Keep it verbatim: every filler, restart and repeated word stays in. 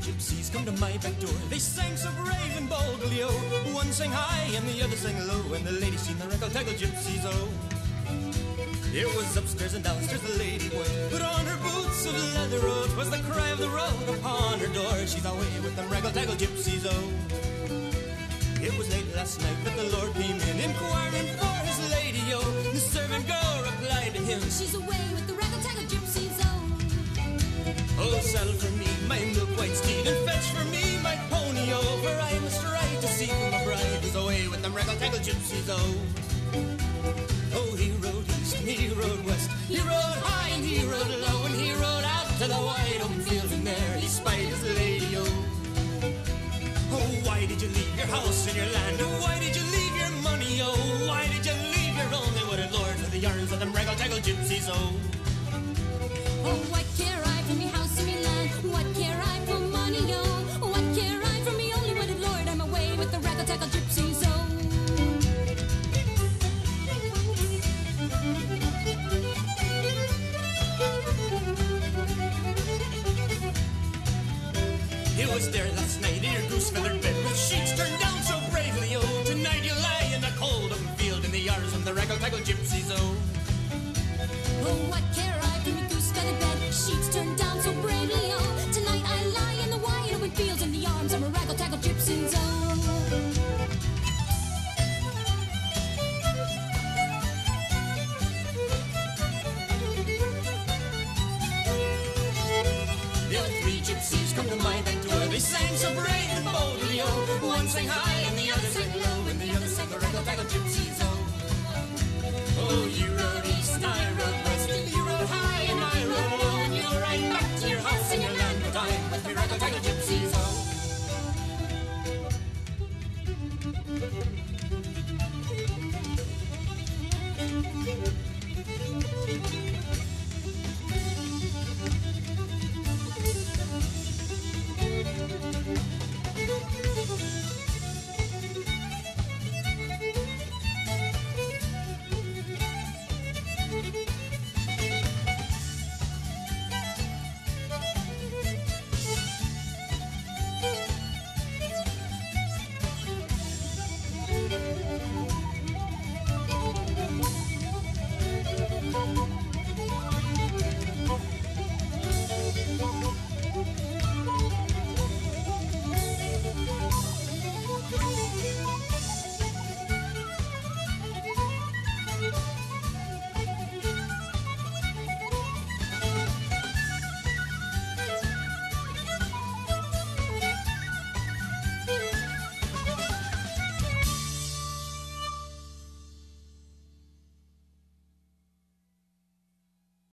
gypsies come to my back door. They sang so brave and boldly, oh. One sang high and the other sang low, and the lady seen the regal-taggle gypsies, oh. It was upstairs and downstairs the lady went, put on her boots of leather, oh. 'Twas the cry of the road upon her door, she's away with them regal-taggle gypsies, oh. It was late last night that the Lord came in, inquiring for his lady, oh. The servant girl replied to him, she's away with the regal-taggle gypsies, oh. Oh, saddle for me my milk-white steed, and fetch for me my pony, oh. For I must ride to see my bride, who's away with them regal-taggle gypsies, oh. Oh, he rode east and he rode west, he rode high and he rode low, and he rode out to the wide open fields, and there he spied his lady, oh. Oh, why did you leave your house and your land? Oh, why did you leave your money, oh? Why did you leave your only wooded lord for the yarns of them regal-taggle gypsies, oh? Oh, what care I for me house and me land? What care I for money, oh? What care I for me only wedded lord? I'm away with the regal-taggle gypsies, oh. It was there last night in your goose-feathered bed, with sheets turned down so bravely, oh. Tonight you lie in the cold open field in the yards of the regal-taggle gypsies, oh. Oh, what care I for me goose-feathered bed, sheets turned down so bravely, oh. Tonight I lie in the wide open fields in the arms of a regal-taggle gypsies, oh. There were three gypsies come to my back door. They sang so brave and boldly, oh. One sang high and the other sang low, and the other sang the regal-taggle gypsies, oh. Oh, you rode east and I rode west, you rode high and I rode low, and you ride back to your house and your land, but I'm with the regal-taggle gypsies, oh.